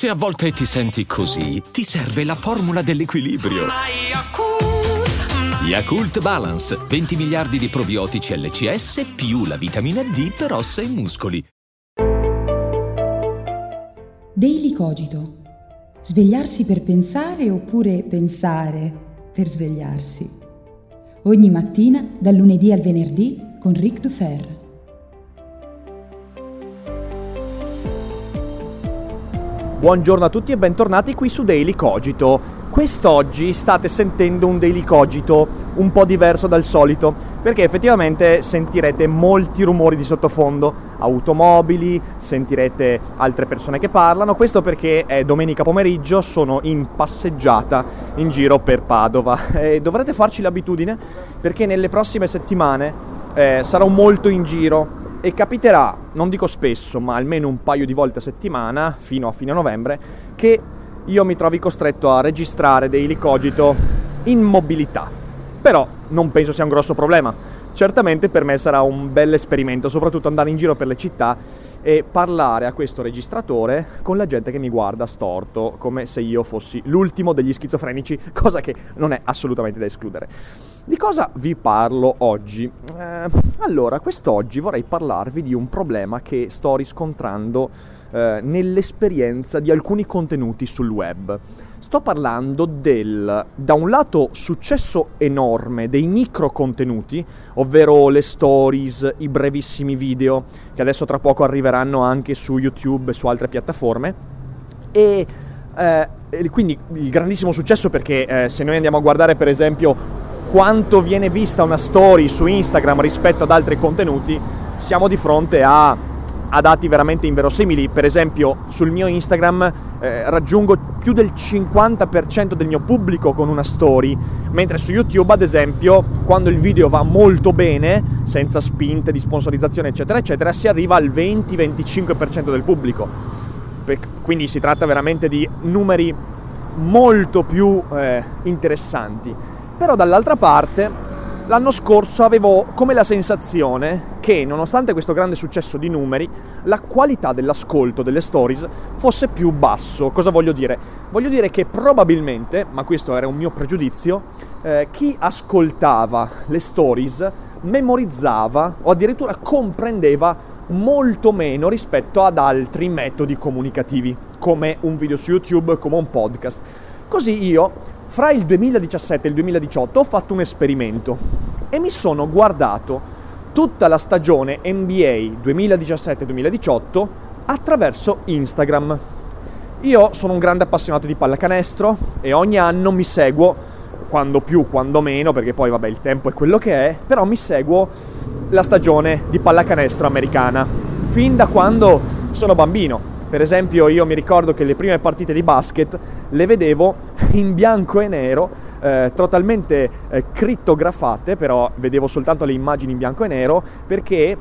Se a volte ti senti così, ti serve la formula dell'equilibrio. Yakult Balance, 20 miliardi di probiotici LCS più la vitamina D per ossa e muscoli. Daily Cogito. Svegliarsi per pensare oppure pensare per svegliarsi. Ogni mattina, dal lunedì al venerdì, con Ric Dufer. Buongiorno a tutti e bentornati qui su Daily Cogito. Quest'oggi state sentendo un Daily Cogito un po' diverso dal solito, perché effettivamente sentirete molti rumori di sottofondo, automobili, sentirete altre persone che parlano. Questo perché è domenica pomeriggio, sono in passeggiata in giro per Padova e dovrete farci l'abitudine, perché nelle prossime settimane sarò molto in giro e capiterà, non dico spesso, ma almeno un paio di volte a settimana, fino a fine novembre, che io mi trovi costretto a registrare Daily Cogito in mobilità. Però non penso sia un grosso problema. Certamente per me sarà un bel esperimento, soprattutto andare in giro per le città e parlare a questo registratore con la gente che mi guarda storto, come se io fossi l'ultimo degli schizofrenici, cosa che non è assolutamente da escludere. Di cosa vi parlo oggi? Allora, quest'oggi vorrei parlarvi di un problema che sto riscontrando nell'esperienza di alcuni contenuti sul web. Sto parlando del, da un lato, successo enorme dei micro contenuti, ovvero le stories, i brevissimi video, che adesso tra poco arriveranno anche su YouTube e su altre piattaforme, e quindi il grandissimo successo perché se noi andiamo a guardare per esempio quanto viene vista una story su Instagram rispetto ad altri contenuti, siamo di fronte a dati veramente inverosimili. Per esempio sul mio Instagram raggiungo più del 50% del mio pubblico con una story, mentre su YouTube, ad esempio, quando il video va molto bene, senza spinte di sponsorizzazione eccetera eccetera, si arriva al 20-25% del pubblico. Quindi si tratta veramente di numeri molto più interessanti. Però dall'altra parte, l'anno scorso avevo come la sensazione che, nonostante questo grande successo di numeri, la qualità dell'ascolto delle stories fosse più basso. Cosa voglio dire? Voglio dire che probabilmente, ma questo era un mio pregiudizio, chi ascoltava le stories memorizzava o addirittura comprendeva molto meno rispetto ad altri metodi comunicativi, come un video su YouTube, come un podcast. Così io, fra il 2017 e il 2018, ho fatto un esperimento e mi sono guardato tutta la stagione NBA 2017-2018 attraverso Instagram. Io sono un grande appassionato di pallacanestro e ogni anno mi seguo, quando più, quando meno, perché poi vabbè il tempo è quello che è, però mi seguo la stagione di pallacanestro americana, fin da quando sono bambino. Per esempio io mi ricordo che le prime partite di basket le vedevo in bianco e nero, totalmente crittografate, però vedevo soltanto le immagini in bianco e nero, perché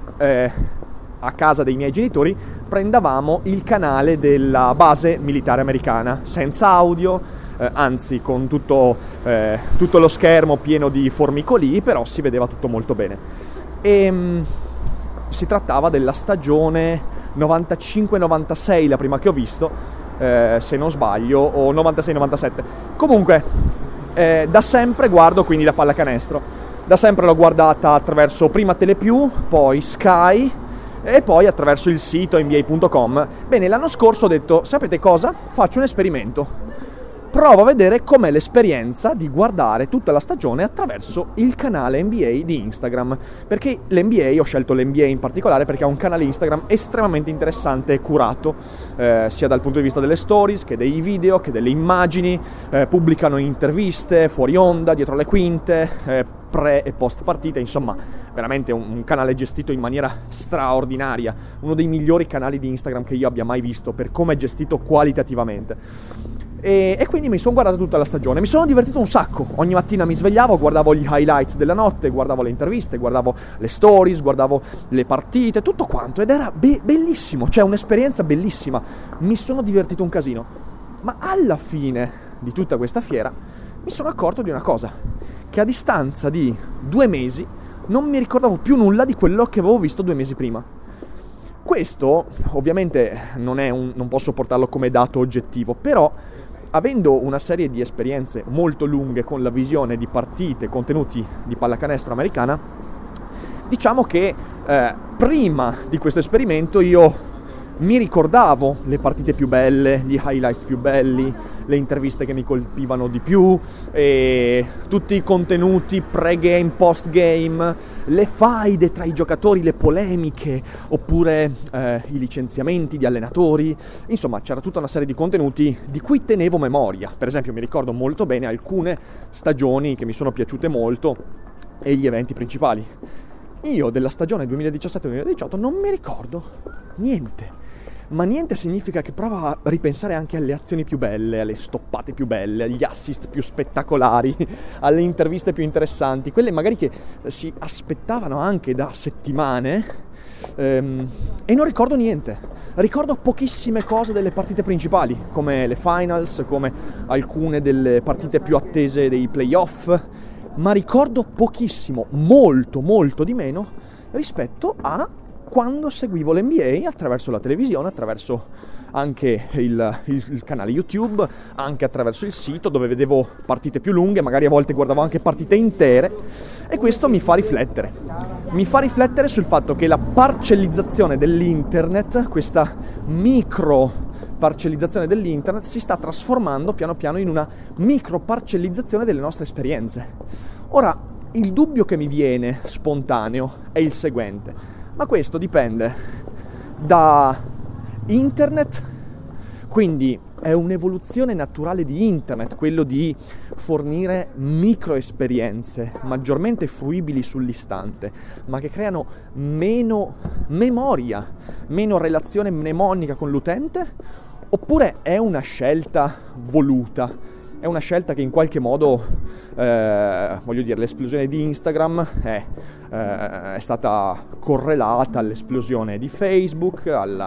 a casa dei miei genitori prendavamo il canale della base militare americana, senza audio, anzi con tutto lo schermo pieno di formicoli, però si vedeva tutto molto bene. E si trattava della stagione 95-96, la prima che ho visto, se non sbaglio, o 96-97. Comunque, da sempre guardo quindi la pallacanestro. Da sempre l'ho guardata attraverso prima Telepiù, poi Sky e poi attraverso il sito nba.com. Bene, l'anno scorso ho detto, sapete cosa? Faccio un esperimento. Provo a vedere com'è l'esperienza di guardare tutta la stagione attraverso il canale NBA di Instagram, perché l'NBA, ho scelto l'NBA in particolare perché ha un canale Instagram estremamente interessante e curato, sia dal punto di vista delle stories che dei video, che delle immagini, pubblicano interviste, fuori onda, dietro le quinte, pre e post partita, insomma veramente un canale gestito in maniera straordinaria, uno dei migliori canali di Instagram che io abbia mai visto per come è gestito qualitativamente. E quindi mi sono guardato tutta la stagione, mi sono divertito un sacco. Ogni mattina mi svegliavo, guardavo gli highlights della notte, guardavo le interviste, guardavo le stories, guardavo le partite, tutto quanto, ed era bellissimo, cioè un'esperienza bellissima. Mi sono divertito un casino. Ma alla fine di tutta questa fiera mi sono accorto di una cosa, che a distanza di 2 mesi non mi ricordavo più nulla di quello che avevo visto 2 mesi prima. Questo ovviamente non posso portarlo come dato oggettivo, però avendo una serie di esperienze molto lunghe con la visione di partite, contenuti di pallacanestro americana, diciamo che prima di questo esperimento io mi ricordavo le partite più belle, gli highlights più belli, le interviste che mi colpivano di più, e tutti i contenuti pre-game, post-game, le faide tra i giocatori, le polemiche, oppure i licenziamenti di allenatori. Insomma, c'era tutta una serie di contenuti di cui tenevo memoria. Per esempio, mi ricordo molto bene alcune stagioni che mi sono piaciute molto e gli eventi principali. Io della stagione 2017-2018 non mi ricordo niente. Ma niente significa che prova a ripensare anche alle azioni più belle, alle stoppate più belle, agli assist più spettacolari, alle interviste più interessanti, quelle magari che si aspettavano anche da settimane, e non ricordo niente. Ricordo pochissime cose delle partite principali, come le finals, come alcune delle partite più attese dei playoff, ma ricordo pochissimo, molto molto di meno rispetto a quando seguivo l'NBA attraverso la televisione, attraverso anche il canale YouTube, anche attraverso il sito, dove vedevo partite più lunghe, magari a volte guardavo anche partite intere, e questo mi fa riflettere. Mi fa riflettere sul fatto che la parcellizzazione dell'internet, questa micro parcellizzazione dell'internet, si sta trasformando piano piano in una micro parcellizzazione delle nostre esperienze. Ora, il dubbio che mi viene spontaneo è il seguente: ma questo dipende da internet, quindi è un'evoluzione naturale di internet, quello di fornire micro esperienze maggiormente fruibili sull'istante, ma che creano meno memoria, meno relazione mnemonica con l'utente, oppure è una scelta voluta? È una scelta che in qualche modo, voglio dire, l'esplosione di Instagram è stata correlata all'esplosione di Facebook,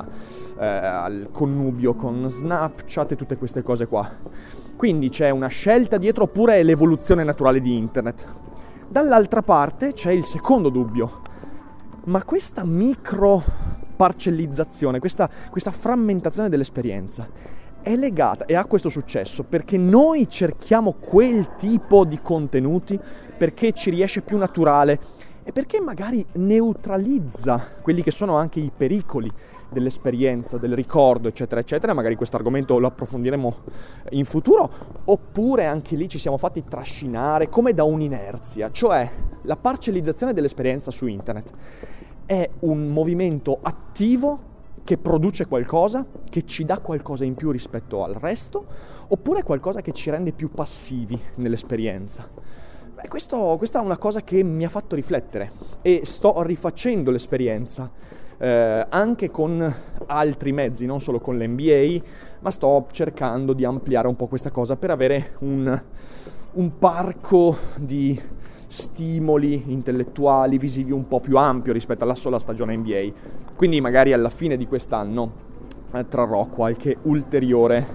al connubio con Snapchat e tutte queste cose qua. Quindi c'è una scelta dietro, oppure è l'evoluzione naturale di Internet? Dall'altra parte c'è il secondo dubbio: ma questa micro parcellizzazione, questa frammentazione dell'esperienza è legata e ha questo successo perché noi cerchiamo quel tipo di contenuti, perché ci riesce più naturale e perché magari neutralizza quelli che sono anche i pericoli dell'esperienza, del ricordo, eccetera, eccetera. Magari questo argomento lo approfondiremo in futuro, oppure anche lì ci siamo fatti trascinare come da un'inerzia, cioè la parcellizzazione dell'esperienza su internet è un movimento attivo che produce qualcosa, che ci dà qualcosa in più rispetto al resto, oppure qualcosa che ci rende più passivi nell'esperienza. Questa è una cosa che mi ha fatto riflettere e sto rifacendo l'esperienza anche con altri mezzi, non solo con l'NBA, ma sto cercando di ampliare un po' questa cosa per avere un parco di stimoli intellettuali, visivi un po' più ampio rispetto alla sola stagione NBA. Quindi magari alla fine di quest'anno trarrò qualche ulteriore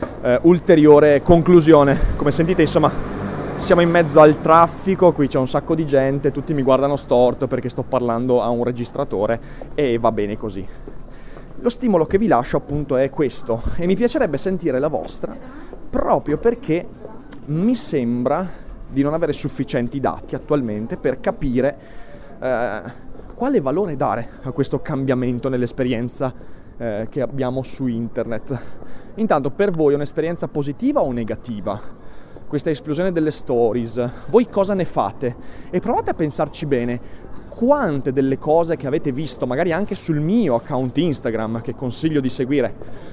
conclusione. Come sentite, insomma, siamo in mezzo al traffico, qui c'è un sacco di gente, tutti mi guardano storto perché sto parlando a un registratore e va bene così. Lo stimolo che vi lascio appunto è questo e mi piacerebbe sentire la vostra, proprio perché mi sembra di non avere sufficienti dati attualmente per capire quale valore dare a questo cambiamento nell'esperienza che abbiamo su internet. Intanto, per voi è un'esperienza positiva o negativa? Questa esplosione delle stories, voi cosa ne fate? E provate a pensarci bene, quante delle cose che avete visto, magari anche sul mio account Instagram, che consiglio di seguire,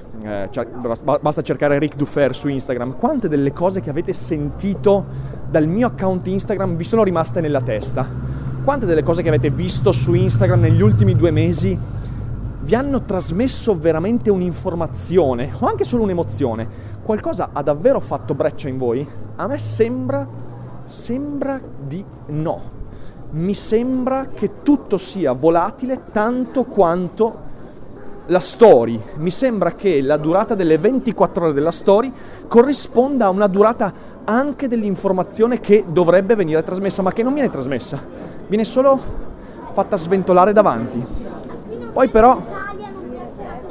basta cercare Ric Dufer su Instagram, quante delle cose che avete sentito dal mio account Instagram vi sono rimaste nella testa? Quante delle cose che avete visto su Instagram negli ultimi 2 mesi vi hanno trasmesso veramente un'informazione o anche solo un'emozione? Qualcosa ha davvero fatto breccia in voi? A me sembra di no. Mi sembra che tutto sia volatile tanto quanto la story. Mi sembra che la durata delle 24 ore della story corrisponda a una durata anche dell'informazione che dovrebbe venire trasmessa, ma che non viene trasmessa. Viene solo fatta sventolare davanti. Poi però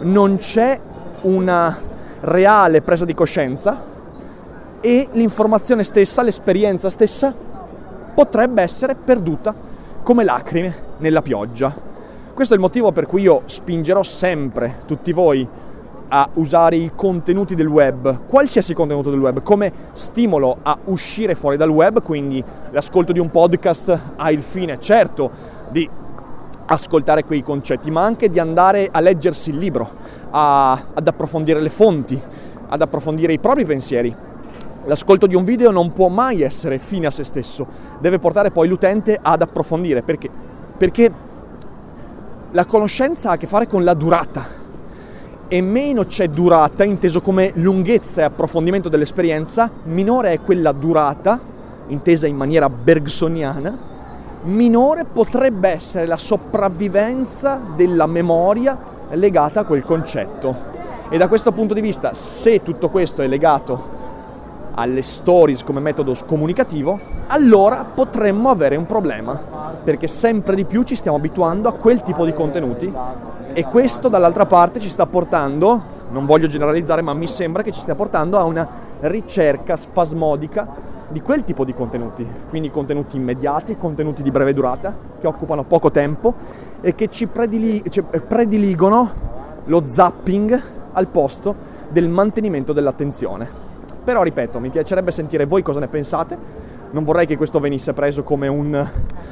non c'è una reale presa di coscienza e l'informazione stessa, l'esperienza stessa potrebbe essere perduta come lacrime nella pioggia. Questo è il motivo per cui io spingerò sempre tutti voi a usare i contenuti del web, qualsiasi contenuto del web, come stimolo a uscire fuori dal web. Quindi l'ascolto di un podcast ha il fine, certo, di ascoltare quei concetti, ma anche di andare a leggersi il libro, ad approfondire le fonti, ad approfondire i propri pensieri. L'ascolto di un video non può mai essere fine a se stesso, deve portare poi l'utente ad approfondire, perché la conoscenza ha a che fare con la durata, e meno c'è durata, inteso come lunghezza e approfondimento dell'esperienza, minore è quella durata, intesa in maniera bergsoniana, minore potrebbe essere la sopravvivenza della memoria legata a quel concetto. E da questo punto di vista, se tutto questo è legato alle stories come metodo comunicativo, allora potremmo avere un problema, perché sempre di più ci stiamo abituando a quel tipo di contenuti, e questo dall'altra parte ci sta portando, non voglio generalizzare, ma mi sembra che ci stia portando a una ricerca spasmodica di quel tipo di contenuti, quindi contenuti immediati, contenuti di breve durata, che occupano poco tempo e che ci prediligono lo zapping al posto del mantenimento dell'attenzione. Però ripeto, mi piacerebbe sentire voi cosa ne pensate, non vorrei che questo venisse preso come un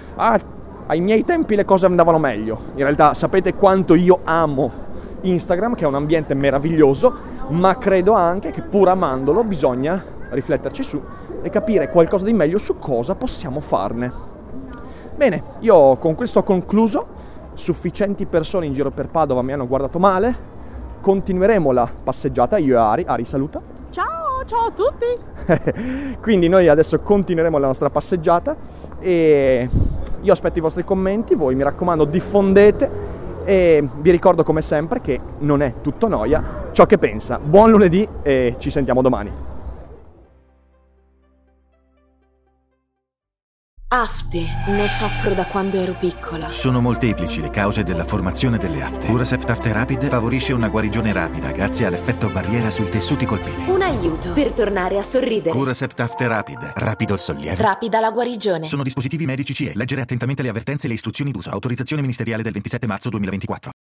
ai miei tempi le cose andavano meglio. In realtà sapete quanto io amo Instagram, che è un ambiente meraviglioso, ma credo anche che pur amandolo bisogna rifletterci su e capire qualcosa di meglio su cosa possiamo farne. Bene, io con questo ho concluso. Sufficienti persone in giro per Padova mi hanno guardato male. Continueremo la passeggiata, io e Ari. Ari, saluta. Ciao a tutti! Quindi noi adesso continueremo la nostra passeggiata e io aspetto i vostri commenti, voi mi raccomando diffondete, e vi ricordo come sempre che non è tutto noia ciò che pensa. Buon lunedì e ci sentiamo domani. Afte, ne soffro da quando ero piccola. Sono molteplici le cause della formazione delle afte. Curacept Afte Rapid favorisce una guarigione rapida grazie all'effetto barriera sui tessuti colpiti. Un aiuto per tornare a sorridere. Curacept Afte Rapid, rapido il sollievo, rapida la guarigione. Sono dispositivi medici CE. Leggere attentamente le avvertenze e le istruzioni d'uso. Autorizzazione ministeriale del 27 marzo 2024.